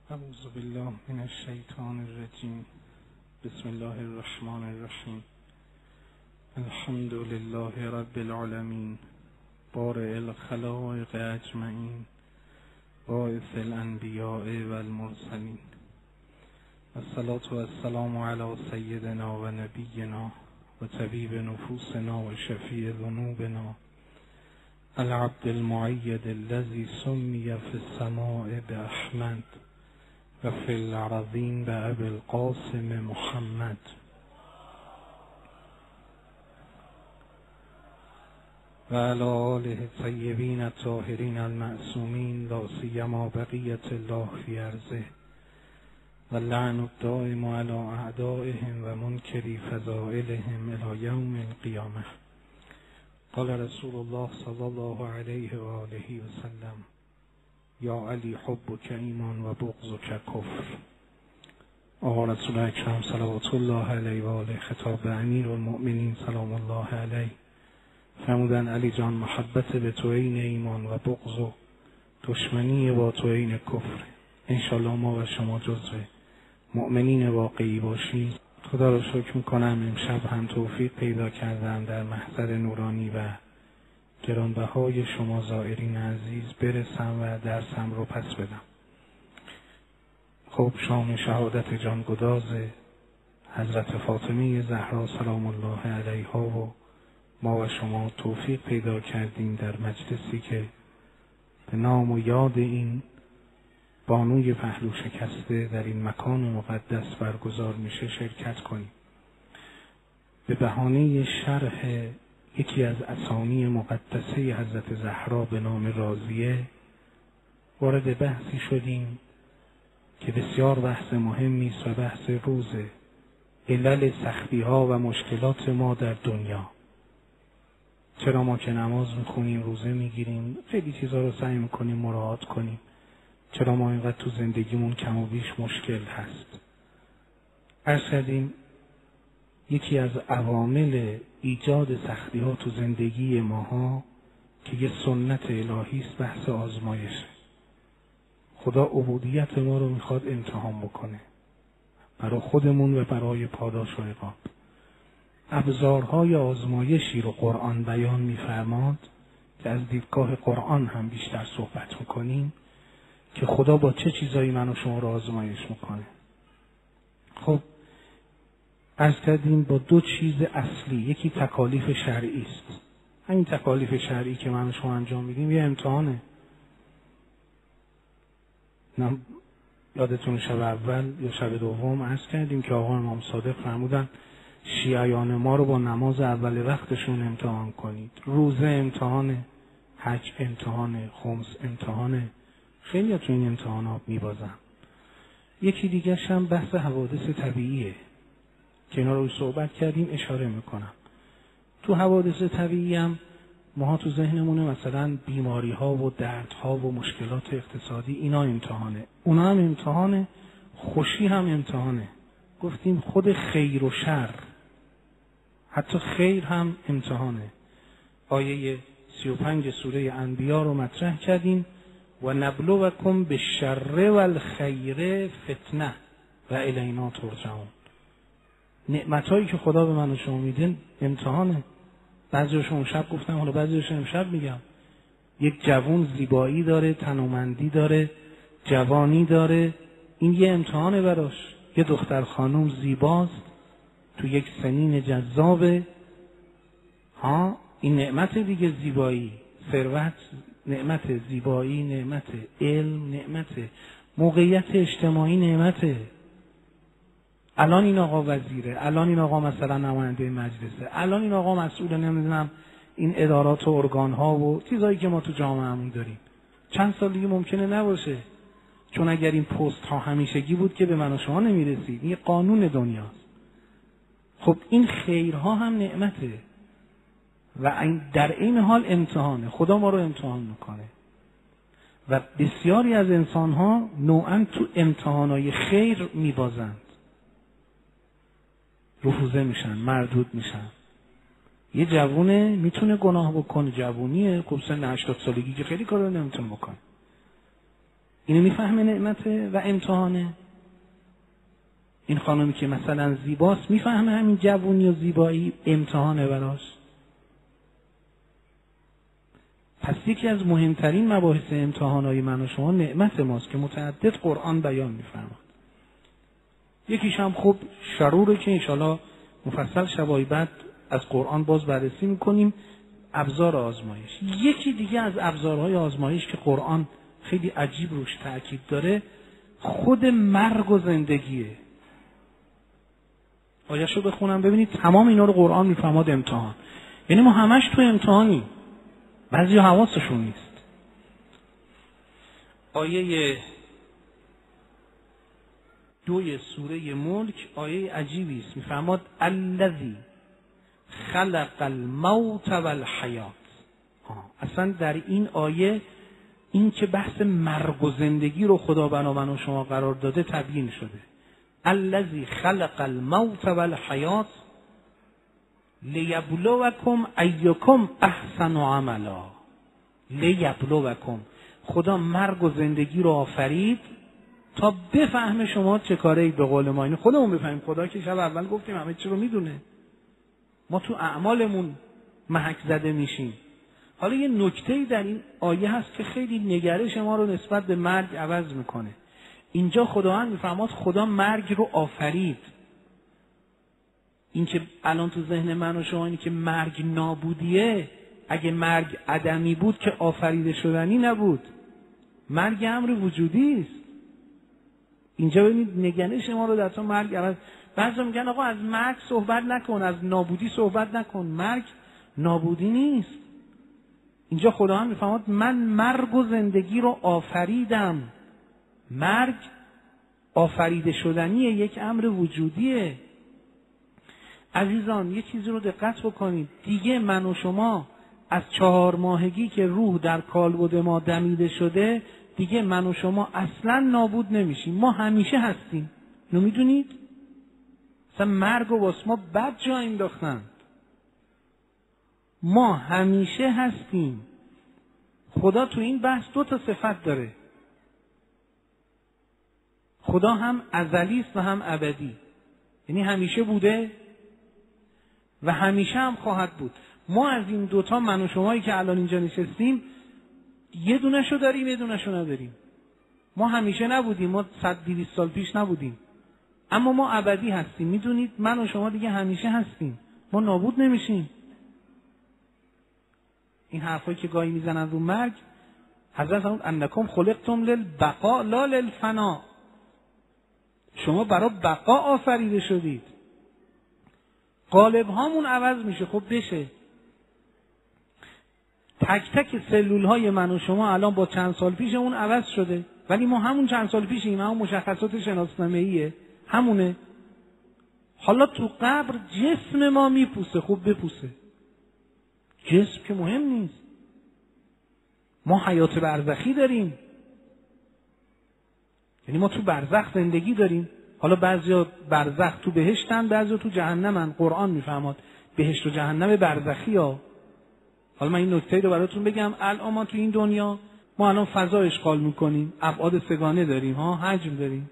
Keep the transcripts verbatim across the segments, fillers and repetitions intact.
اعوذ بالله من الشیطان الرجیم. بسم الله الرحمن الرحیم. الحمد لله رب العالمین، بارئ الخلائق اجمعین، باعث الانبیاء والمرسلین. الصلاة والسلام علی سیدنا و نبینا و طبیب نفوسنا و شفیع ذنوبنا العبد المؤید الذی سمی فی السماء باحمد و فی الارضین بابی القاسم محمد. و علی آله الطیبین الطاهرین المعصومین، لا سیما بقیة الله فی ارضه، و اللعن الدائم علی اعدائهم و منکری فضائلهم الی یوم القیامه. قال رسول الله صلی الله علیه و آله و سلم: یا علی حبک ایمان و بغضک کفر. آقا رسول اکرم صلوات الله علیه و آله خطاب به امیر المؤمنین سلام الله علیه فرمودن: علی جان، محبت به تو عین ایمان و بغض و دشمنی با تو عین کفر. انشالله ما و شما جزو مؤمنین واقعی باشیم. خدا را شکر میکنم امشب هم توفیق پیدا کردم در محضر نورانی و گرانبهای شما زائرین عزیز برسم و درسم رو پس بدم. خب شام شهادت جانگداز حضرت فاطمه زهرا سلام الله علیها و ما و شما توفیق پیدا کردیم در مجلسی که به نام و یاد این بانوی پهلو شکسته در این مکان مقدس برگزار میشه شرکت کنیم. به بهانه شرح یکی از اسامی مقدسه حضرت زهرا به نام رازیه وارد بحثی شدیم که بسیار بحث مهمی است و بحث روز علل سختی ها و مشکلات ما در دنیا. چرا ما که نماز میخونیم، روزه میگیریم، خیلی چیزها رو سعی میکنیم مراعات کنیم، چرا ما اینقدر تو زندگیمون کم و بیش مشکل هست؟ عرض کردیم یکی از عوامل ایجاد سختی ها تو زندگی ماها که یه سنت الهی است بحث آزمایشه. خدا عبودیت ما رو میخواد امتحان بکنه برای خودمون و برای پاداش و عقاب. ابزارهای آزمایشی رو قرآن بیان میفرماد که از دیدگاه قرآن هم بیشتر صحبت میکنیم که خدا با چه چیزایی من و شما رو آزمایش میکنه. خب عرض کردیم با دو چیز اصلی، یکی تکالیف شرعی است. همین تکالیف شرعی که من و شما انجام میدیم یه امتحانه. نه یادتون شب اول یا شب دوم عرض کردیم که آقا امام صادق فرمودن شیعیان ما رو با نماز اول وقتشون امتحان کنید. روزه امتحانه، حج امتحانه، خمس امتحانه. خیلی ها تو این امتحانات میبازن. یکی دیگه هم بحث حوادث طبیعیه که اینا رو صحبت کردیم، اشاره میکنم. تو حوادث طبیعی هم ما تو ذهنمونه مثلا بیماری ها و درد ها و مشکلات اقتصادی، اینا امتحانه. اونا هم امتحانه، خوشی هم امتحانه. گفتیم خود خیر و شر، حتی خیر هم امتحانه. آیه سی و پنج سوره انبیا رو مطرح کردیم: و نبلوکم بالشر والخیر فتنه و الینا ترجعون. نعمتایی که خدا به من و شما میده امتحانه. بعضیش اون شب گفتم، حالا بعضیش امشب میگم. یک جوان زیبایی داره، تنومندی داره، جوانی داره، این یه امتحانه براش. یه دختر خانم زیباست تو یک سنین جذابه، ها این نعمت دیگه. زیبایی، ثروت، نعمت زیبایی، نعمت علم، نعمت موقعیت اجتماعی، نعمته. الان این آقا وزیره، الان این آقا مثلا نماینده مجلسه، الان این آقا مسئول نمیدونم این ادارات و ارگان ها و چیزایی که ما تو جامعهمون داریم. چند سال دیگه ممکنه نباشه، چون اگر این پست ها همیشگی بود که به من و شما نمیرسید. این قانون دنیاست. خب این خیرها هم نعمته و در این حال امتحانه. خدا ما رو امتحان میکنه و بسیاری از انسان ها نوعا تو امتحانای خیر میبازند، رفوزه میشن، مردود میشن. یه جوونه میتونه گناه بکنه، جوونیه، خب سن هشتاد سالگی که خیلی کارو نمیتونه بکنه. اینو میفهمه نعمته و امتحانه. این خانمی که مثلا زیباست میفهمه همین جوونی و زیبایی امتحانه براش. پس یکی از مهمترین مباحث امتحانای من و شما نعمت ماست که متعدد قرآن بیان میفرماد. یکیش هم خوب شروره که انشاءالله مفصل شبای بعد از قرآن باز بررسی میکنیم، ابزار آزمایش. یکی دیگه از ابزارهای آزمایش که قرآن خیلی عجیب روش تأکید داره خود مرگ و زندگیه. آیه‌شو بخونم ببینید تمام اینا رو قرآن میفرماد امتحان. یعنی ما همش تو امتحانی، بعضی حواسشون نیست. آیه دوی سوره ملک آیه عجیبی است، میفرماد الذی خلق الموت والحیات. اصلا در این آیه این که بحث مرگ و زندگی رو خدا بنا من و شما قرار داده تبیین شده. الذی خلق الموت والحیات لیبلوکم ایکم احسن عملا. لیبلوکم، خدا مرگ و زندگی رو آفرید تا بفهمه شما چه کاره اید. به قول ما اینو خودمون بفهمیم. خدا که شب اول گفتیم همه چی رو میدونه، ما تو اعمالمون محک زده میشیم. حالا یه نکته‌ای در این آیه هست که خیلی نگرش ما رو نسبت به مرگ عوض میکنه. اینجا خداوند میفرماد خدا مرگ رو آفرید. این که الان تو ذهن من و شما اینه که مرگ نابودیه، اگه مرگ عدمی بود که آفریده شدنی نبود. مرگ امر وجودی است. اینجا ببینید نگرش ما رو در تو مرگ عوض. بعضا میگن آقا از مرگ صحبت نکن، از نابودی صحبت نکن. مرگ نابودی نیست. اینجا خداوند میفرماد من مرگ و زندگی رو آفریدم. مرگ آفریده شدنیه، یک امر وجودیه. عزیزان یه چیزی رو دقت بکنید، دیگه من و شما از چهار ماهگی که روح در کالبد ما دمیده شده دیگه من و شما اصلا نابود نمیشیم. ما همیشه هستیم. اینو میدونید؟ مثلا مرگ و واسه ما بد جا انداختن. ما همیشه هستیم. خدا تو این بحث دو تا صفت داره. خدا هم ازلی است و هم ابدی. یعنی همیشه بوده و همیشه هم خواهد بود. ما از این دوتا من و شمایی که الان اینجا نشستیم یه دونشو داریم یه دونشو نداریم. ما همیشه نبودیم، ما صد دویست سال پیش نبودیم، اما ما ابدی هستیم. میدونید من و شما دیگه همیشه هستیم، ما نابود نمیشیم. این حرفایی که گاهی میزنن رو مرگ، حضرت فرمود انکم خلقتم للبقاء لا للفنا. شما برای بقا آفریده شدید. قالب هامون عوض میشه. خب بشه. تک تک سلول های من و شما الان با چند سال پیش اون عوض شده، ولی ما همون چند سال پیشیم، همون مشخصات شناسنامه‌ایه همونه. حالا تو قبر جسم ما میپوسه. خب بپوسه، جسم که مهم نیست. ما حیات برزخی داریم، یعنی ما تو برزخ زندگی داریم. حالا بعضیا برزخ تو بهشتن، بعضیا تو جهنمن. قرآن میفرماد بهشت و جهنم برزخی ها. حالا من این نکته رو براتون بگم. الان ما تو این دنیا ما الان فضا اشغال میکنیم، ابعاد سگانه داریم ها، حجم داریم.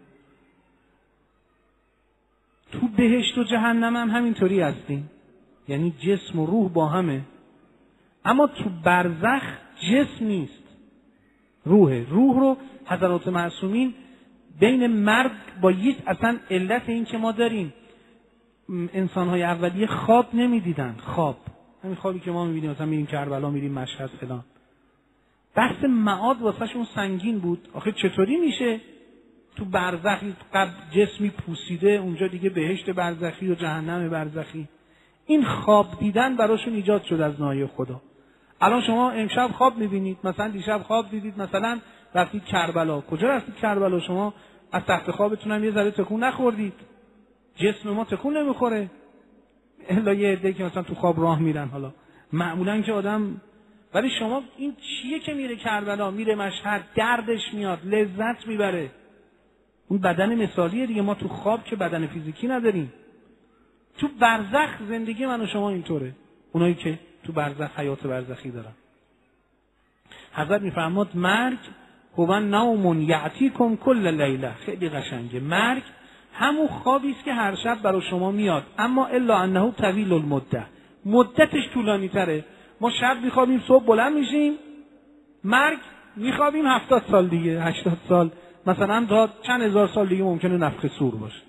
تو بهشت و جهنم هم همینطوری هستیم، یعنی جسم و روح با همه. اما تو برزخ جسم نیست، روحه. روح رو حضرات معصومین بین مرگ با یک اصلا علت این که ما داریم انسان‌های اولیه خواب نمی‌دیدن. خواب همین خوابی که ما می‌بینیم، مثلا میریم کربلا، میریم مشهد فلان. بحث معاد واسهشون سنگین بود. آخه چطوری میشه تو برزخی قبل جسمی پوسیده، اونجا دیگه بهشت برزخی و جهنم برزخی. این خواب دیدن براشون ایجاد شد از ناحیه خدا. الان شما امشب خواب می‌بینید، مثلا دیشب خواب دیدید، مثلا رفتید کربلا. کجا رفتید کربلا؟ شما از تخت خوابتون هم یه ذره تکون نخوردید. جسم ما تکون نمیخوره الا یه عده که مثلا تو خواب راه میرن. حالا معمولا که آدم، ولی شما این چیه که میره کربلا، میره مشهد، دردش میاد، لذت میبره. اون بدن مثالیه دیگه. ما تو خواب که بدن فیزیکی نداریم. تو برزخ زندگی من و شما اینطوره. اونایی که تو برزخ حیات برزخی دارن. حضرت میفرماد مرگ هو نوم یأتیکم کل لیله. خیلی قشنگه. مرگ همون خوابی است که هر شب برای شما میاد، اما الا انه طویل المده، مدتش طولانی تره. ما شب میخوابیم صبح بلند میشیم، مرگ میخوابیم هفتاد سال دیگه، هشتاد سال، مثلا تا چند هزار سال دیگه ممکنه نفخ صور باشه.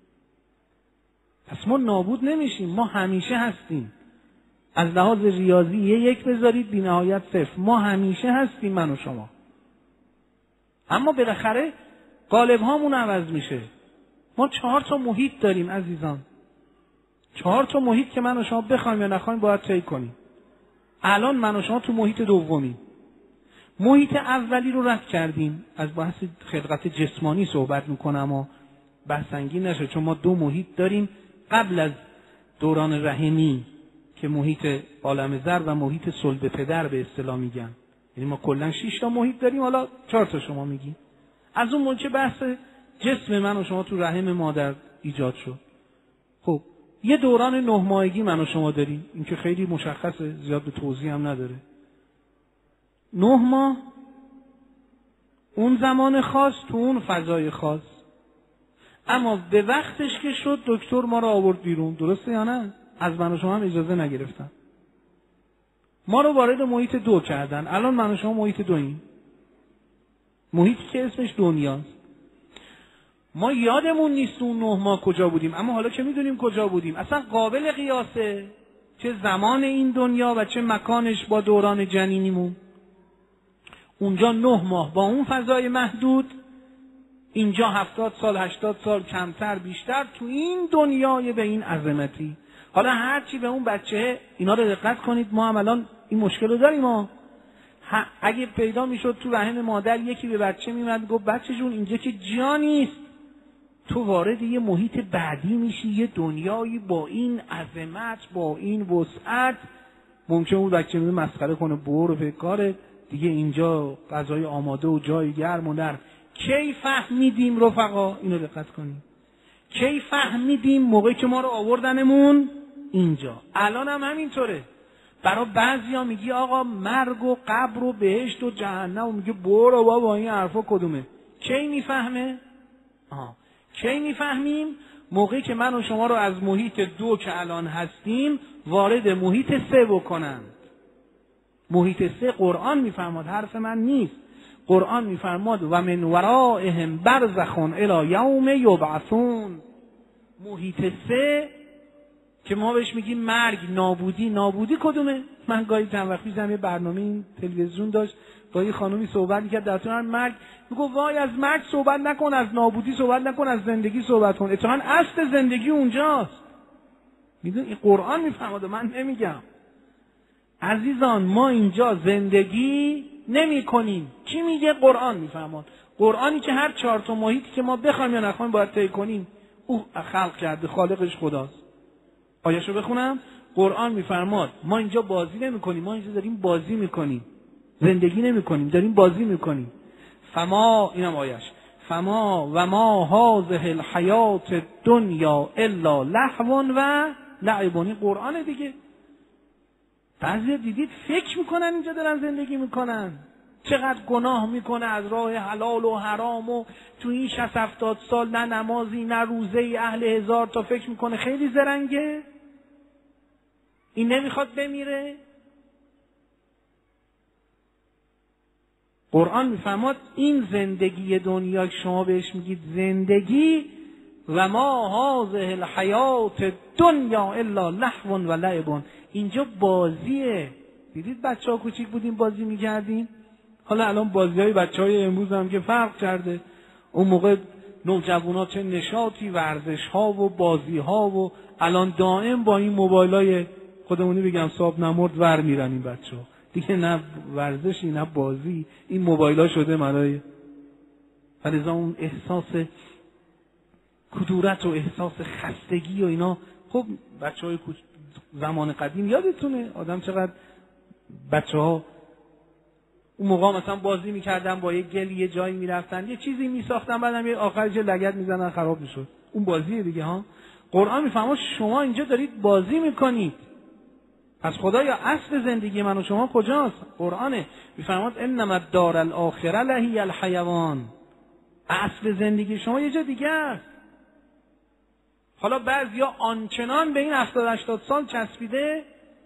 پس ما نابود نمیشیم، ما همیشه هستیم. از لحاظ ریاضی یه یک بذارید بی نهایت صفر، ما همیشه هستیم من و شما. اما بالاخره قالب هامون عوض میشه. ما چهار تا محیط داریم عزیزان، چهار تا محیط که من و شما بخوایم یا نخوایم باید طی کنیم. الان من و شما تو محیط دومیم. محیط اولی رو رد کردیم. از بحث خلقت جسمانی صحبت میکنم و بحث سنگین نشه، چون ما دو محیط داریم قبل از دوران رحمی که محیط عالم ذر و محیط صلب پدر به اصطلاح میگن. یعنی ما کلا شش تا محیط داریم، حالا چهار تا شما میگی. از اون موقع بحث جسم من و شما تو رحم مادر ایجاد شد. خب یه دوران نه ماهگی من و شما داریم، این که خیلی مشخصه، زیاد به توضیح هم نداره. نه ماه اون زمان خاص تو اون فضای خاص، اما به وقتش که شد دکتر ما رو آورد بیرون. درسته یا نه؟ از من و شما هم اجازه نگرفتن، ما رو وارد محیط دو کردن. الان من و شما محیط دوییم، محیطی که اسمش دنیاست. ما یادمون نیست اون نه ماه کجا بودیم، اما حالا که میدونیم کجا بودیم، اصلا قابل قیاسه چه زمان این دنیا و چه مکانش با دوران جنینیمون. اونجا نه ماه با اون فضای محدود، اینجا هفتاد سال، هشتاد سال، کمتر بیشتر، تو این دنیای به این عظمتی. حالا هرچی به اون بچه، اینا رو دقت کنید، ما هم الان این مشکل رو داریم. ما اگه پیدا میشد تو رحم مادر یکی به بچه میمد گفت بچه جون اینجا که جا نیست، تو وارد یه محیط بعدی میشی، یه دنیایی با این عظمت، با این وسعت. ممکن اون بچه میده مسخره کنه، برو به کارت دیگه، اینجا غذای آماده و جای گرم و نرم. کی فهمیدیم رفقا؟ اینو دقت کنیم. کی فهمیدیم؟ موقعی که ما رو آوردنمون اینجا. الان هم همینطوره. برای بعضیا میگی آقا مرگ و قبر و بهشت و جهنم، و میگه برو بابا این حرفا کدومه؟ کی میفهمه؟ آها کی میفهمیم؟ موقعی که من و شما رو از محیط دو که الان هستیم وارد محیط سه بکنند. محیط سه قرآن میفرماد، حرف من نیست. قرآن میفرماد و من ورائهم برزخ الی یوم یبعثون. محیط سه که ما بهش میگیم مرگ، نابودی. نابودی کدومه؟ من گاهی چند وقت پیشم یه برنامه این تلویزیون داشت، با یه خانومی صحبت میکرد در طول مرگ، میگه وای از مرگ صحبت نکن، از نابودی صحبت نکن، از زندگی صحبت کن. اتفاقا اصل زندگی اونجاست. میدون این قرآن میفرماد، من نمیگم. عزیزان ما اینجا زندگی نمی کنیم. چی میگه؟ قرآن میفرماد. قرآنی که هر چهار تا محیطی که ما بخوایم یا نخوایم باید طی کنیم، او خلق کرده، خالقش خداست. آیه‌شو بخونم. قرآن میفرماد ما اینجا بازی نمی کنیم، ما اینجا داریم بازی میکنیم، زندگی نمی کنیم، داریم بازی میکنیم. فما، اینم آیه‌اش، فما و ما هذه الحیات الدنیا الا لهو و لعب. این قرآن دیگه. بعضی دیدید فکر میکنن اینجا دارن زندگی میکنن، چقدر گناه میکنه از راه حلال و حرام و تو این شصت هفتاد سال نه نمازی نه روزه، اهل هزار تا فکر میکنه خیلی زرنگه، این نمیخواد بمیره. قرآن میفرماد این زندگی دنیا که شما بهش میگید زندگی، و ما هذه الحیات الدنیا الا لهو و لعب، اینجا بازیه. دیدید بچه ها کوچیک بودیم بازی میکردیم، حالا الان بازی های بچه های امروز هم که فرق کرده. اون موقع نوجوان ها چه نشاطی، ورزش ها و بازی ها، و الان دائم با این موبایل های خودمونی بگم صاحب نمرد ور میرن این بچه ها دیگه، نه ورزشی نه بازی، این موبایل ها شده مرای. فلذا اون احساس کدورت و احساس خستگی و اینا. خب بچه های زمان قدیم یادتونه آدم چقدر بچه ها اون موقع مثلا بازی میکردن با یه گل یه جایی میرفتن یه چیزی میساختن، بعدم یه آخرش لگد میزنن خراب میشد. اون بازیه دیگه ها. قرآن میفهمه شما اینجا دارید بازی میکنید. پس خدایا اصل زندگی من و شما کجاست؟ قرآنه. میفرماد انما الدار الاخره لهی الحیوان. اصل زندگی شما یه جا دیگه است. حالا بعضیا آنچنان به این هفتاد هشتاد سال چسبیده.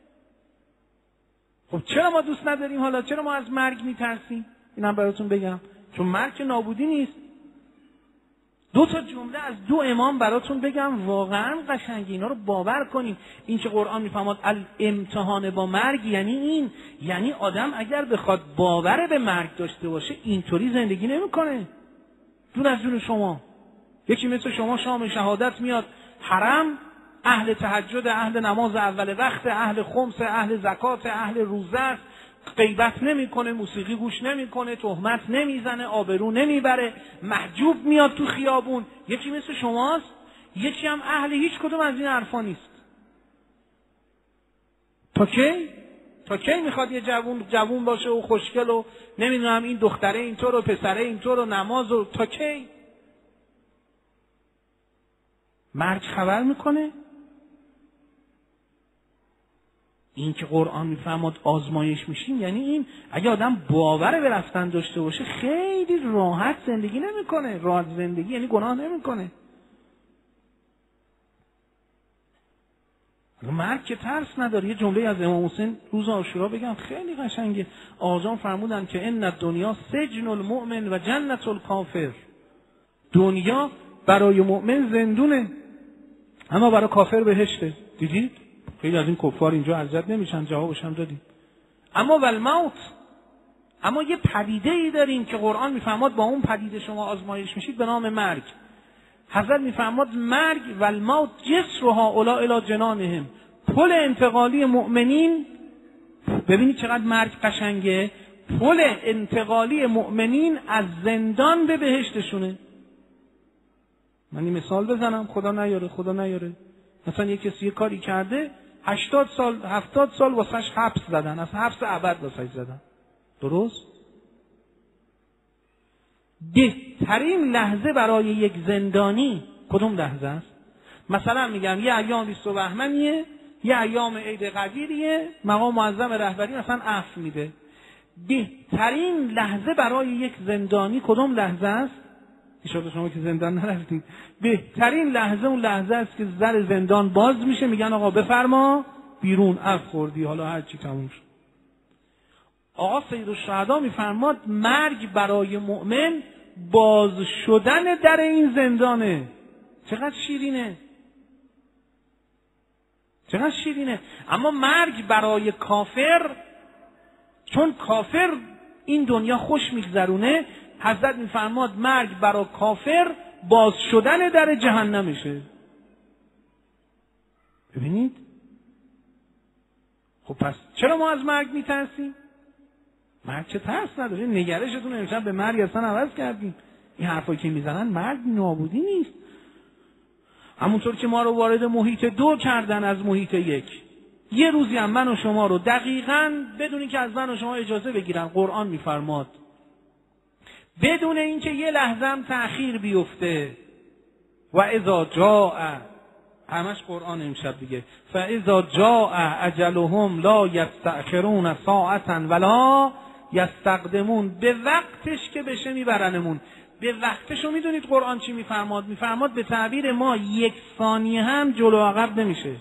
خب چرا ما دوست نداریم؟ حالا چرا ما از مرگ میترسیم؟ اینم براتون بگم، چون مرگ نابودی نیست. دو تا جمله از دو امام براتون بگم، واقعا قشنگه، اینا رو باور کنیم. این که قرآن میفهمد الامتحان با مرگ یعنی این، یعنی آدم اگر بخواد باور به مرگ داشته باشه اینطوری زندگی نمیکنه. دور از جون شما، یکی مثل شما شام شهادت میاد حرم، اهل تهجد، اهل نماز اول وقت، اهل خمس، اهل زکات، اهل روزه است، غیبت نمیکنه، موسیقی گوش نمیکنه، تهمت نمیزنه، آبرو نمیبره، محجوب میاد تو خیابون. یکی مثل شماست، یکی هم اهل هیچ کدوم از این حرفا نیست. تا کی؟ تا کی میخواد یه جوون جوون باشه و خوشگل و نمیدونم این دختره اینطور و پسره اینطور و نماز و تا کی؟ مرگ خبر میکنه. این که قرآن میفهمد آزمایش میشیم یعنی این، اگه آدم باور به رفتن داشته باشه خیلی راحت زندگی نمیکنه. راحت زندگی یعنی گناه نمیکنه. مرگ که ترس نداره. یه جمله از امام حسین روز عاشورا بگم خیلی قشنگه. آقا فرمودن که ان الدنیا سجن المؤمن و جنت الکافر. دنیا برای مؤمن زندونه اما برای کافر بهشته. دیدید؟ خیلی از این کفار اینجا اذیت نمیشن، جوابش هم دادیم. اما والموت، اما یه پدیده ای داریم که قرآن میفهمد با اون پدیده شما آزمایش میشید به نام مرگ. حضرت میفهمد مرگ والموت جسرها اولا الی جنانهم. پل انتقالی مؤمنین، ببینید چقدر مرگ قشنگه، پل انتقالی مؤمنین از زندان به بهشتشونه. من این مثال بزنم، خدا نیاره خدا نیاره مثلا یک کسی یه کاری کرده هشتاد سال هفتاد سال واسش حبس زدن، از حبس ابد واسش زدن. درست؟ بهترین لحظه برای یک زندانی کدوم لحظه است؟ مثلا میگم یه ایام بیست بهمنیه، یه ایام عید قدیریه، مقام معظم رهبری مثلا عفو میده. بهترین لحظه برای یک زندانی کدوم لحظه است؟ ایشالا شما که زندان نرفتید. بهترین لحظه اون لحظه است که در زندان باز میشه، میگن آقا بفرما بیرون، عفو خوردی، حالا هر چی تموم شد. آقا سیدالشهدا میفرماد مرگ برای مؤمن باز شدن در این زندانه. چقدر شیرینه، چقدر شیرینه. اما مرگ برای کافر، چون کافر این دنیا خوش میگذرونه، حضرت میفرماد مرگ برای کافر باز شدن در جهنمشه. ببینید، خب پس چرا ما از مرگ میترسیم؟ مرگ چه ترس نداره. نگرشتون امشب به مرگ اصلا عوض کردیم. این حرفایی که میزنن مرگ نابودی نیست. همونطور که ما رو وارد محیط دو کردن از محیط یک، یه روزی هم من و شما رو دقیقاً بدون که از من و شما اجازه بگیرن، قرآن میفرماد بدون اینکه یه لحظه هم تأخیر بیفته، و اذا جاء، همش قرآن امشب دیگه، فاذا جاء اجلهم لا یستأخرون ساعة ولا یستقدمون. به وقتش که بشه میبرنمون. به وقتشو میدونید قرآن چی میفرماد؟ میفرماد به تعبیر ما یک ثانیه هم جلو عقب نمیشه.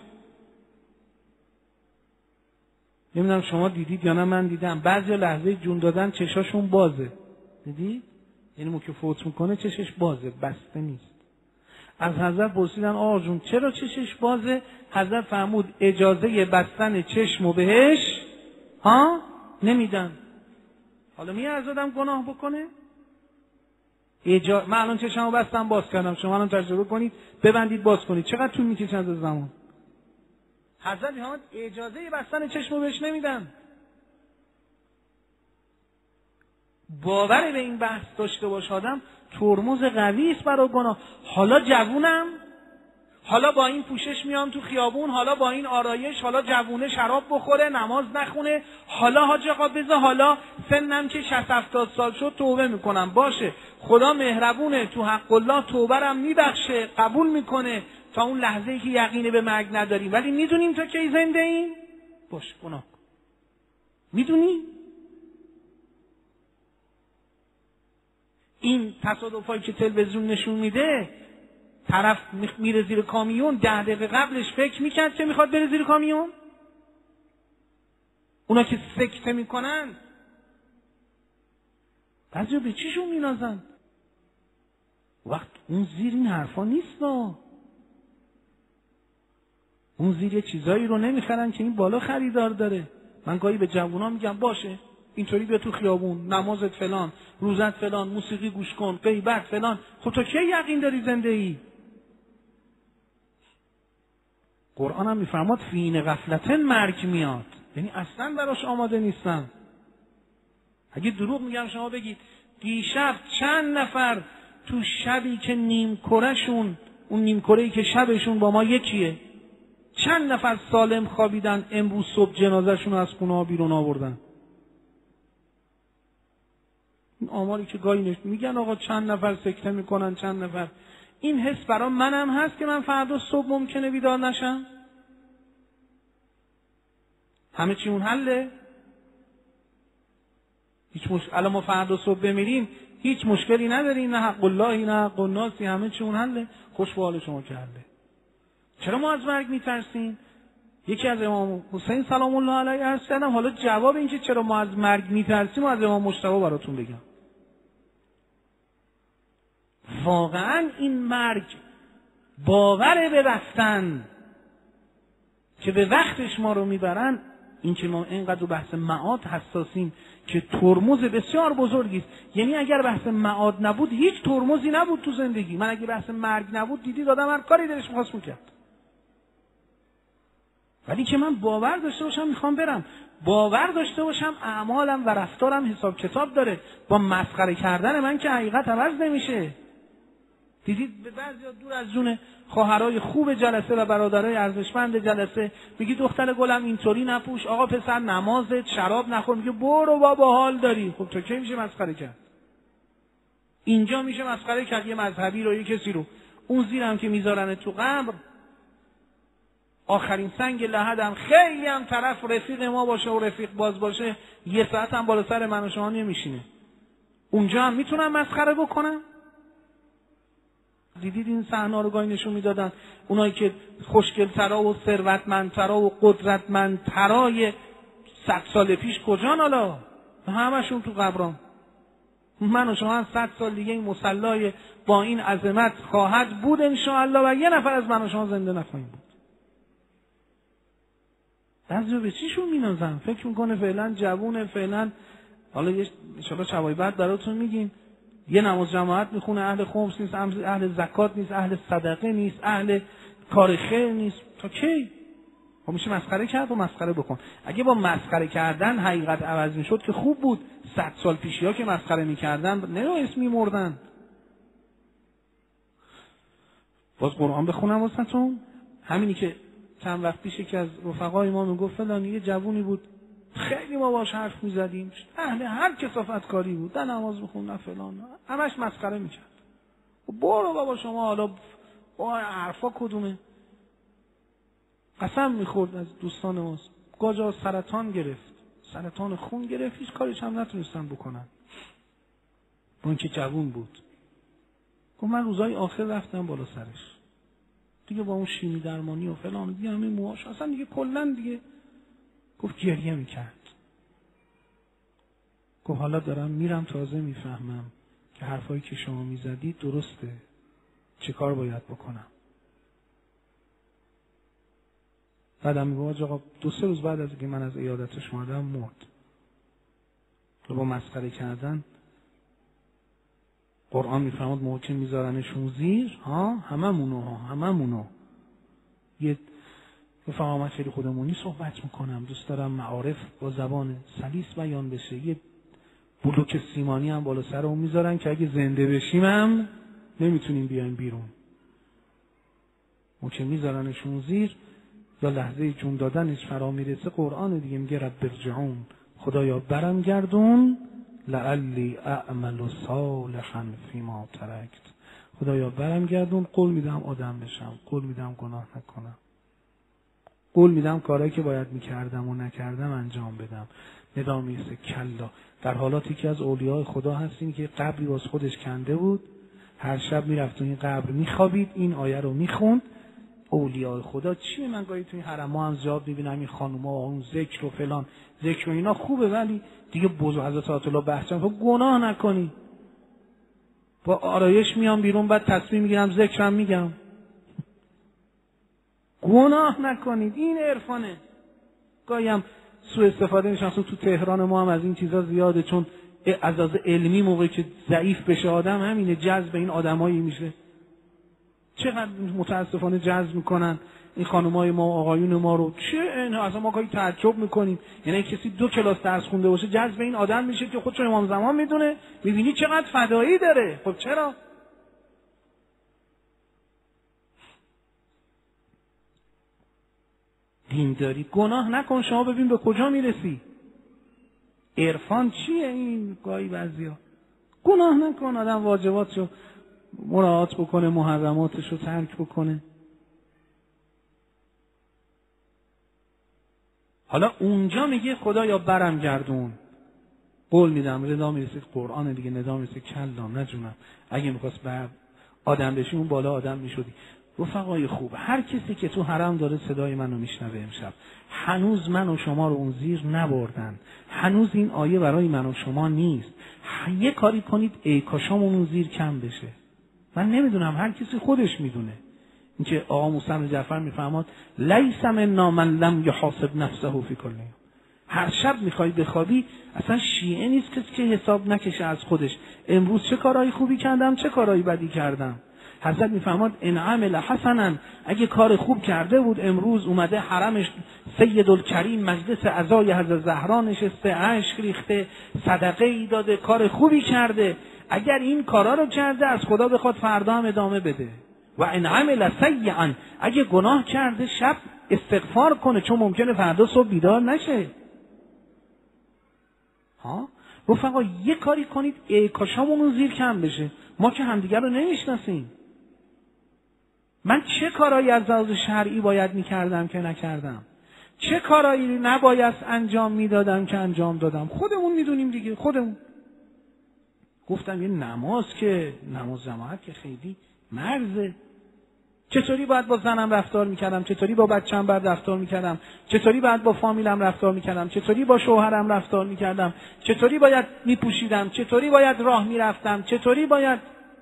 نمیدونم شما دیدید یا نه، من دیدم بعضی لحظه جون دادن چشاشون بازه. دیدید؟ یعنی مو که فوت میکنه چشش بازه، بسته نیست. از حضرت پرسیدن آقا جون چرا چشش بازه؟ حضرت فرمود اجازه بستن چشمو بهش ها نمیدن. حالا میارزه آدم گناه بکنه؟ اجا... من الان چشمو بستم باز کردم، شما الان تجربه کنید ببندید باز کنید، چقدر طول میکشه از زمان؟ حضرت فرمود اجازه بستن چشمو بهش نمیدن. باور به این بحث داشته باش آدم، ترمز قوی است برای گناه. حالا جوونم، حالا با این پوشش میام تو خیابون، حالا با این آرایش، حالا جوونه شراب بخوره، نماز نخونه، حالا حاج آقا بذار حالا سنم که شصت هفتاد سال شد توبه میکنم. باشه، خدا مهربونه، تو حق الله توبرم میبخشه، قبول میکنه تا اون لحظه‌ای که یقین به مرگ نداریم، ولی میدونیم تا کی زنده ایم؟ باش گناه کن. میدونی این تصادفایی که تلویزیون نشون میده، طرف میره زیر کامیون، ده دقیقه قبلش فکر میکرد که میخواد بره زیر کامیون. اونا که سکته میکنن بعضی به چیشون مینازن؟ وقت اون زیر این حرفا نیست. نه اون زیر یه چیزایی رو نمیخرن که این بالا خریدار داره. من گاهی به جوونا میگم باشه اینطوری بیا تو خیابون، نمازت فلان، روزت فلان، موسیقی گوش کن، غیبت فلان. خب تو کی یقین داری زنده ای؟ قرآن هم میفرماد فین غفلتن مرگ میاد، یعنی اصلا براش آماده نیستن. اگه دروغ میگم شما بگید دیشب چند نفر تو شبی که نیم کرهشون، اون نیم کره‌ای که شبشون با ما یکیه، چند نفر سالم خوابیدن امروز صبح جنازهشون از خونه ها بیرون آوردن؟ این آماری که گاهی میگن آقا چند نفر سکته میکنن چند نفر، این حس برای منم هست که من فردا صبح ممکنه بیدار نشم؟ همه چی اون حله؟ هیچ مشکل الان ما فردا صبح بمیریم هیچ مشکلی نداریم، نه حق اللهی نه حق الناسی، همه چی اون حله. خوش به حال شما که حله. چرا ما از مرگ میترسیم؟ یکی از امام حسین سلام الله علیه عرض کردم، حالا جواب این که چرا ما از مرگ میترسیم از امام مجتبی براتون بگم. واقعا این مرگ باور به رفتن که به وقتش ما رو میبرن، این که ما اینقدر بحث معاد حساسیم که ترمز بسیار بزرگی است. یعنی اگر بحث معاد نبود هیچ ترمزی نبود تو زندگی. من اگه بحث مرگ نبود دیدید آدم هر کاری دلش می‌خواست می‌کرد. ولی که من باور داشته باشم میخوام برم، باور داشته باشم اعمالم و رفتارم حساب کتاب داره، با مسخره کردن من که حقیقت عوض نمیشه. دیدید به بعضیا دور از جون خواهرای خوب جلسه و برادرای ارزشمند جلسه میگی دختر گلم اینطوری نپوش، آقا پسر نمازت، شراب نخور، میگه برو بابا حال داری. خب تو کی میشه مسخره کرد؟ اینجا میشه مسخره کرد یه مذهبی رو، یه کسی رو. اون زیرم که میذارن تو قبر، آخرین سنگ لحدم خیلی هم طرف رفیق ما باشه و رفیق باز باشه، یه ساعت هم بالا سر من و شما نمیشینه. اونجا هم میتونم مسخره بکنم؟ دیدید این صحنه رو گاهی نشون میدادن، اونایی که خوشگل‌ترا و ثروتمندترا و قدرتمندترای صد سال پیش کجان؟ حالا همشون تو قبران. من و شما صد سال دیگه این مصلای با این عظمت خواهد بود انشاءالله و یه نفر از من و شما زنده نخواهیم بود. بعضیا به چیشون مینازن؟ فکر میکنه فعلا جوونه، فعلا حالا یه انشاءالله شبای بعد براتون میگیم، یه نماز جماعت میخونه، اهل خمس نیست، اهل زکات نیست، اهل صدقه نیست، اهل کار خیر نیست. تا کی؟ خب میشه مسخره کرد و مسخره بکن. اگه با مسخره کردن حقیقت عوض میشد که خوب بود. صد سال پیشیا که مسخره میکردن نه اسمی مردن. باز قرآن بخونم واسهتون. همینی که چند وقت پیش که از رفقای ما میگفت فلان یه جوونی بود خیلی ما باش حرف میزدیم، اهل هر کثافت کاری بود، نه نماز میخوند نه فلان، همش مسخره میکرد. برو بابا شما حالا با حرفا کدومه؟ قسم میخورد از دوستان ماست، گاجا سرطان گرفت، سرطان خون گرفت، هیچ کاریش هم نتونستن بکنن. با اینکه جوون بود. گفت من روزای آخر رفتم بالا سرش دیگه، با اون شیمی درمانی و فلان دیگه همین موهاش اصلا دیگه کلن دیگه. گفت گریه میکرد. گفت حالا دارم میرم تازه میفهمم که حرفایی که شما میزدید درسته، چه کار باید بکنم. بعدم میگه آقا دو سه روز بعد از اینکه من از عیادتش اومدم مرد. تو با مسخره کردن قرآن میفرماد موقع که میذارنشون زیر، ها هممونو ها هممونو یه بفهمم خیلی خودمونی صحبت میکنم، دوست دارم معارف با زبان سلیس بیان بشه. یه بلوک سیمانی هم بالا سر اون میذارن که اگه زنده بشیم هم نمیتونیم بیایم بیرون. موقع میذارنشون زیر یا لحظه جون دادنش فرا میرسه، قرآن دیگه میگه رب ارجعون، خدایا برم گردون، لعلی اعمل صالحا فیما ترکت، خدایا برم گردون، قول میدم آدم بشم، قول میدم گناه نکنم. قول میدم کارهایی که باید میکردم و نکردم انجام بدم. ندامی است کلا. در حالاتی که از اولیاء خدا هستیم که قبری باز خودش کنده بود، هر شب میرفت تو این قبر میخوابید، این آیه رو میخوند. اولیاء خدا چیه؟ من گاهی تو این حرم ها هم زیاد میبینم این خانوما و اون ذکر و فلان، ذکر و اینا خوبه، ولی دیگه بزرگ حضرت آیت الله بهجت گناه نکنی. با آرایش میام بیرون، بعد تصمیم میگیرم ذکرم میگم. گناه نکنید، این عرفانه. گاهی هم سوء استفاده میشه. تو تهران ما هم از این چیزا زیاده، چون از از علمی موقعی که ضعیف بشه آدم، همینه جذب این آدمایی میشه. چقدر متاسفانه جذب میکنن این خانمای ما و آقایون ما رو. چه این اصلا ما گاهی تعجب میکنیم، یعنی کسی دو کلاس درس خونده باشه جذب این آدم میشه که خودش امام زمان میدونه، میبینی چقدر فدایی داره. خب چرا؟ دینداری. گناه نکن، شما ببین به کجا میرسی. عرفان چیه این؟ گاهی بعضیا گناه نکن، آدم واجباتشو مراعات بکنه، محرماتشو ترک بکنه. حالا اونجا میگه خدایا برم گردون، قول میدم رضا میرسید قرآن دیگه، ندا میرسید کلام نجونم. اگه میخواست بر آدم بشی اون بالا آدم میشدی. رفقای خوب، هر کسی که تو حرم داره صدای منو میشنوه امشب، هنوز من و شما رو اون زیر نبردن، هنوز این آیه برای من و شما نیست. یه کاری کنید ای کاشامون اون زیر کم بشه. من نمیدونم، هر کسی خودش میدونه. اینکه آقا موسی بن جعفر میفرماد لیس منا من لم یحاسب نفسه فی کل یوم. هر شب میخوای بخوابی، اصلا شیعه نیست کسی که حساب نکشه از خودش، امروز چه کارهای خوبی کردم چه کارهای بدی کردم. حضرت میفرماد ان عمل حسنا، اگه کار خوب کرده بود امروز اومده حرمش سیدالکریم مجلس عزای حضرت زهرا نشسته، اشک ریخته، صدقه ای داده، کار خوبی کرده. اگر این کارا رو کرده از خدا بخواد فردا هم ادامه بده. و ان عمل سیئا، اگه گناه کرده شب استغفار کنه، چون ممکنه فردا صبح بیدار نشه. ها رفقا یه کاری کنید ای کاشامون زیر کم بشه. ما که همدیگر رو نمیشناسیم. من چه کارایی از لحاظ شرعی باید میکردم که نکردم، چه کارایی نباید انجام میدادم که انجام دادم، خودمون میدونیم دیگه. خودمون گفتم یه نماز که نماز جماعت که خیلی مرزه. چطوری باید با زنم رفتار میکردم، چطوری با بچه‌م باید رفتار میکردم، چطوری باید با فامیلم رفتار میکردم، چطوری با شوهرم رفتار میکردم، چطوری باید میپوشیدم، چطوری باید راه میرفتم، چطوری باید.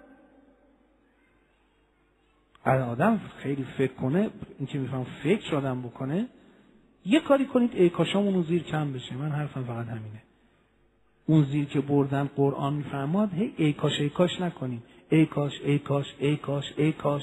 اگه آدم خیلی فکر کنه، این که میفهم فکر آدم بکنه، یه کاری کنید ای کاشامون اون زیر کم بشه. من حرفم فقط همینه. اون زیر که بردن قرآن میفرماد هی ای کاش ای کاش نکنیم، ای کاش ای کاش ای کاش ای کاش.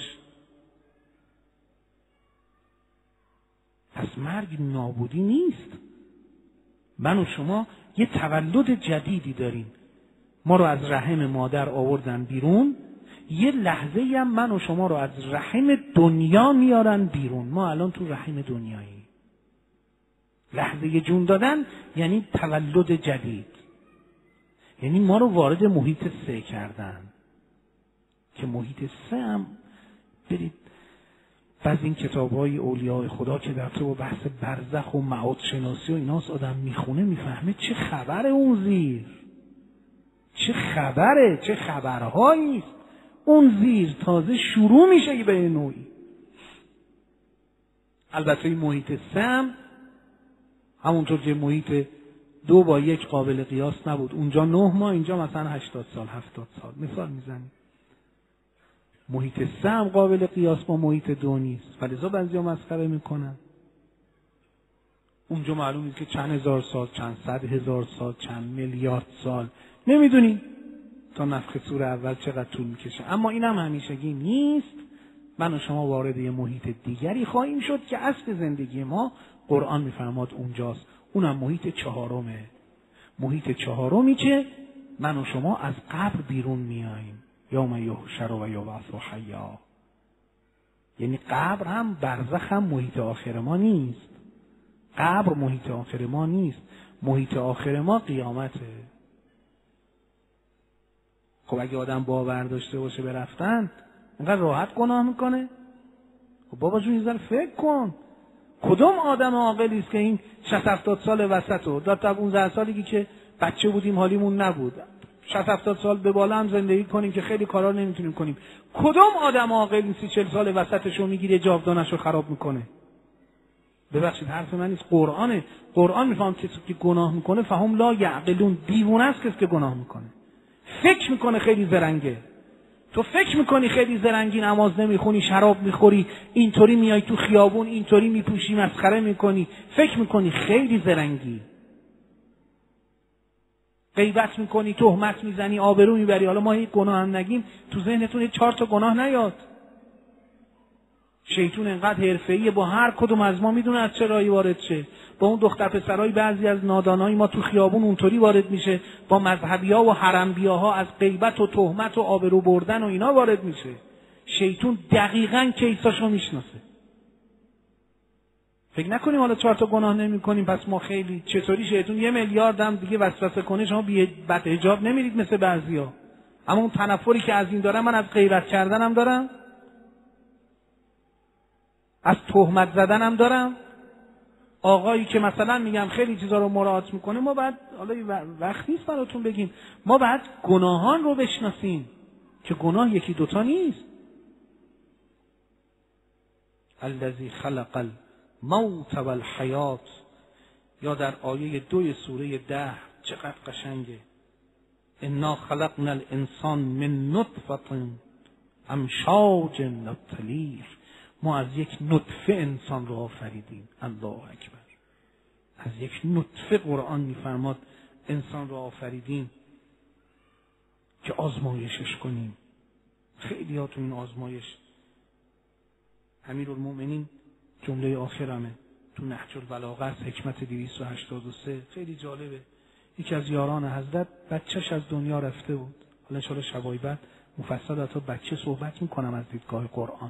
پس مرگ نابودی نیست. من و شما یه تولد جدیدی داریم. ما رو از رحم مادر آوردن بیرون، یه لحظه هم من و شما رو از رحم دنیا میارن بیرون. ما الان تو رحم دنیایی. لحظه جون دادن یعنی تولد جدید، یعنی ما رو وارد محیط سه کردن. که محیط سه هم برید بعض این کتاب‌های اولیاء خدا که در تو بحث برزخ و معاد شناسی و ایناست، آدم میخونه میفهمه چه خبره اون زیر، چه خبره، چه خبرهایی. اون زیر تازه شروع میشه به نوعی. البته این محیط سه هم همونطور که محیط دو با یک قابل قیاس نبود، اونجا نه ماه، اینجا مثلا هشتاد سال هفتاد سال مثال میزنیم. محیط سه هم قابل قیاس با محیط دو نیست، فلذا بعضیا مسخره میکنن. اونجا معلوم نیست که چند هزار سال، چند صد هزار سال، چند میلیارد سال، نمیدونی تا نفخ سور اول چقدر طول میکشه. اما این هم همیشگی نیست. من و شما وارد یه محیط دیگری خواهیم شد که اصل زندگی ما قرآن میفرماد اونجاست. اونم محیط چهارمه. محیط چهارمی که من و شما از قبر بیرون میاییم. یوم یحشر و یبعث حیا. یعنی قبر هم برزخ هم محیط آخر ما نیست. قبر محیط آخر ما نیست. محیط آخر ما قیامته. خب اگه آدم باور داشته باشه به رفتن، اینقدر راحت گناه میکنه؟ خب بابا جون یه ذره فکر کن. کدوم آدم عاقلی است که این شصت هفتاد سال وسطو تا پانزده سالی که بچه بودیم حالیمون نبود، شصت هفتاد سال به بالا هم زندگی کنیم که خیلی کارا نمیتونیم کنیم، کدوم آدم عاقلی سی چهل سال وسطشو میگیره جاودانشو خراب میکنه؟ ببخشید حرف من نیست، قرآنه. قرآن میفهم کسی که گناه میکنه فهم لا یعقلون، دیوونه است کسی که گناه میکنه، فکر میکنه خیلی زرنگه. تو فکر میکنی خیلی زرنگی، نماز نمیخونی، شراب میخوری، اینطوری میای تو خیابون، اینطوری میپوشی، مسخره میکنی، فکر میکنی خیلی زرنگی. غیبت میکنی، تهمت میزنی، آبرو میبری. حالا ما هیچ گناه هم نگیم، تو ذهنتون هیچ چهار تا گناه نیاد. شیطون انقدر حرفه‌ایه، با هر کدوم از ما میدونه از چه راهی وارد شه. با اون دختر پسرای بعضی از نادانای ما تو خیابون اونطوری وارد میشه، با مذهبی‌ها و حرمبیاها از غیبت و تهمت و آبرو بردن و اینا وارد میشه. شیطون دقیقاً کیساشو میشناسه. فکر نکنیم حالا چهار تا گناه نمی‌کنیم پس ما خیلی. چطوری شیطون یه میلیارد هم دیگه وسوسه کنه شما بی بد حجاب نمیرید مثل بعضیا؟ اما اون تنفری که از این دارم من از غیبت کردنم دارم، از تهمت زدنم دارم. آقایی که مثلا میگم خیلی چیزا رو مراعات میکنه، ما بعد حالا وقت نیست براتون بگیم، ما بعد گناهان رو بشناسیم که گناه یکی دوتا نیست. الذی خلق الموت والحیات، یا در آیه دوی سوره ده چقدر قشنگه، انا خلقنا الانسان من نطفة امشاج نبتلیه، ما از یک نطفه انسان رو آفریدیم. الله اکبر. از یک نطفه قرآن میفرماد انسان رو آفریدیم که آزمایشش کنیم. خیلی ها تو این آزمایش، امیرالمومنین جمله آخرمه تو نهج البلاغه است، حکمت دویست و هشتاد و سه، خیلی جالبه. یکی از یاران حضرت بچهش از دنیا رفته بود، حالا انشاءالله شبای بعد مفصل حتی بچه صحبت میکنم از دیدگاه قرآن.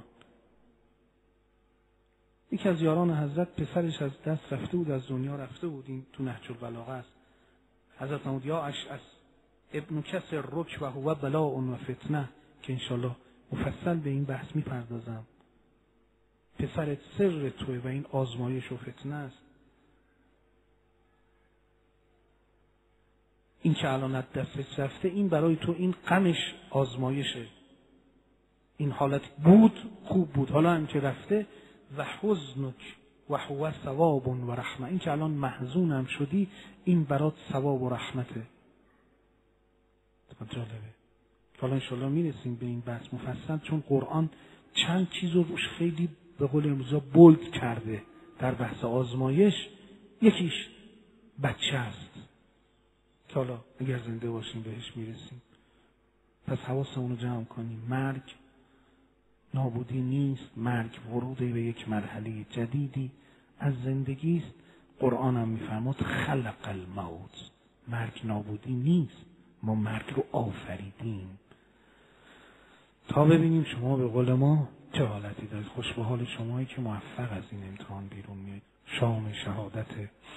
یکی از یاران حضرت پسرش از دست رفته بود، از دنیا رفته بود، این تو نهج البلاغه است. حضرت فرمود یا اشعث ابن کسر رک و هو بلاء و فتنه، که انشالله مفصل به این بحث میپردازم. پسرت سر توه و این آزمایش و فتنه است. این که الان از دستش رفته، این برای تو این غمش آزمایشه. این حالت بود خوب بود، حالا هم که رفته و حزنک و هو ثواب و رحمه، این که الان محزون هم شدی این برات ثواب و رحمته. جالبه. حالا انشالله میرسیم به این بحث مفصل، چون قرآن چند چیز رو روش خیلی به قول امروزا بولد کرده در بحث آزمایش. یکیش بچه است که حالا اگر زنده باشیم بهش میرسیم، پس حواسمون رو جمع کنیم. مرگ نابودی نیست، مرگ ورود به یک مرحله جدیدی از زندگی است. قرآن هم میفرماد خلق الموت، مرگ نابودی نیست، ما مرگ رو آفریدیم تا ببینیم شما به قول ما چه حالتی دارید. خوش به حال شمایی که موفق از این امتحان بیرون میاد. شام شهادت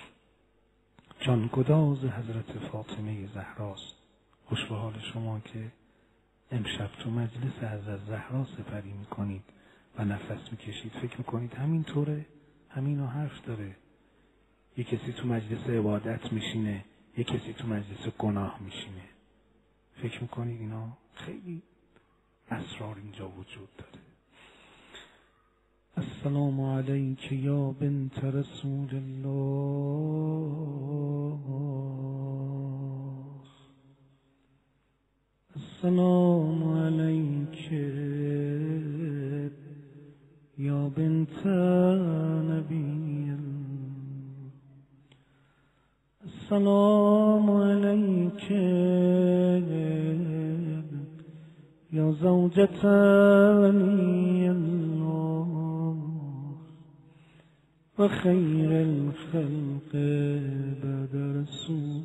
جانگداز حضرت فاطمه زهراست. خوش به حال شما که امشب تو مجلس حضرت زهرا سپری میکنید و نفس میکشید. فکر میکنید همین طوره، همینو حرف داره. یک کسی تو مجلس عبادت میشینه، یک کسی تو مجلس گناه میشینه. فکر میکنید اینا خیلی اسرار اینجا وجود داره. السلام علیک یا بنت رسول الله، السلام علیک یا بنت نبی الله، السلام علیک یا زوجة ولی الله و خیر الخلق بعد رسول.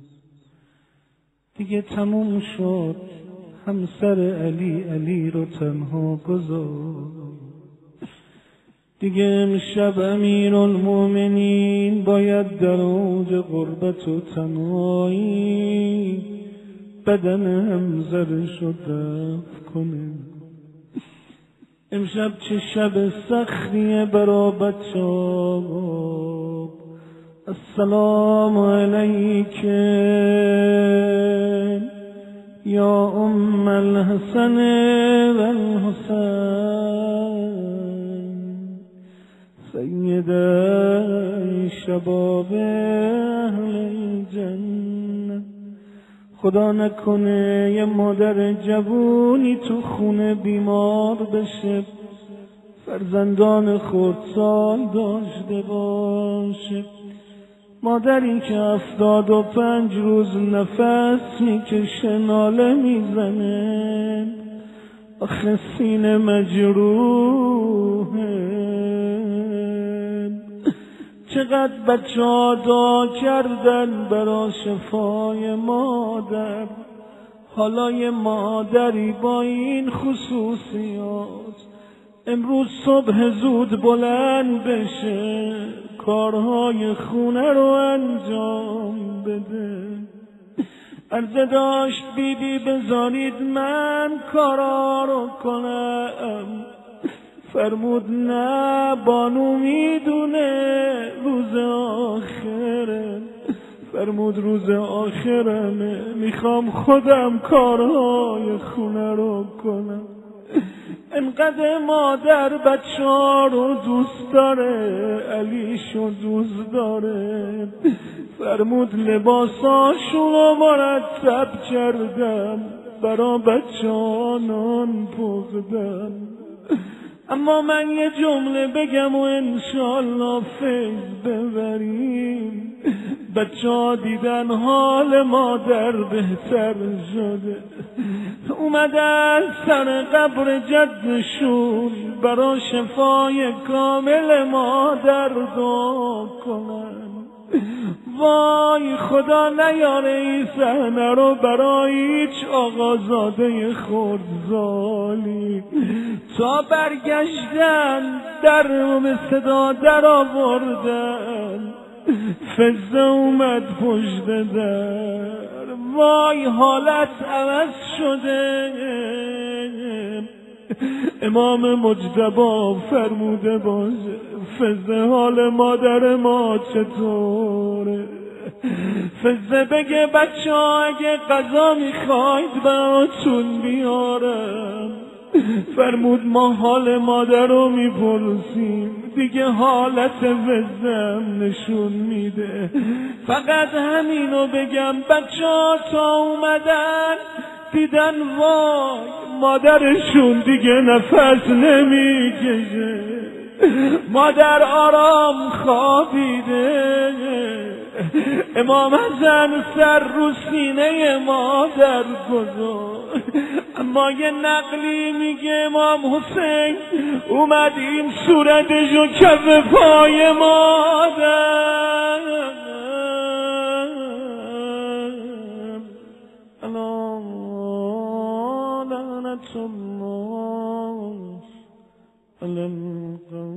دیگه تموم شد، همسر علی علی رو تنها گذار. دیگه امشب امیرالمومنین باید در اوج غربت و تنهایی بدن همزرش رو دفع کنه. امشب چه شب سختیه برا بچه‌ها. السلام علیک یا ام الحسن و الحسین سید شباب اهل الجنه. خدا نکنه یه مادر جوونی تو خونه بیمار بشه، فرزندان خردسال داشته باشه، مادری که هفتاد و پنج روز نفس میکشه ناله میزنه، آخه سینه مجروحه. چقدر بچه ها دعا کردن برا شفای مادر، حالا یه مادری با این خصوصیات امروز صبح زود بلند بشه، کارهای خونه رو انجام بده. عرضه داشت بی بی بذارید من کارا رو کنم، فرمود نه بانو میدونه روز آخره، فرمود روز آخرمه، میخوام خودم کارهای خونه رو کنم. انقدر مادر بچه ها رو دوست داره، علیشو دوست داره، فرمود لباساشون رو مرتب کردم، برا بچه ها نان پختم. اما من یه جمله بگم و انشالله فیض ببریم. بچه ها دیدن حال مادر بهتر شده، اومدن سر قبر جدشون برا شفای کامل مادر دعا کنن. وای خدا نیاره این صحنه رو برای هیچ آقازاده خردزالی. تا برگشتن در رو به صدا در آوردن، فزه اومد پشت در، وای حالت عوض شده. امام مجتبی فرموده باشه فزه حال مادر ما چطوره. فزه بگه بچه ها اگه غذا میخواید براتون بیارم، فرمود ما حال مادر رو میپرسیم، دیگه حالت فزم نشون میده. فقط همینو بگم بچه ها تا اومدن دیدن وای مادرشون دیگه نفس نمیکشه، مادر آرام خوابیده. امام حسن سر رو سینه مادر گذاشت، اما یه نقلی میگه امام حسین اومد این صورتشو کف پای مادر. لعنت الله علی القبر.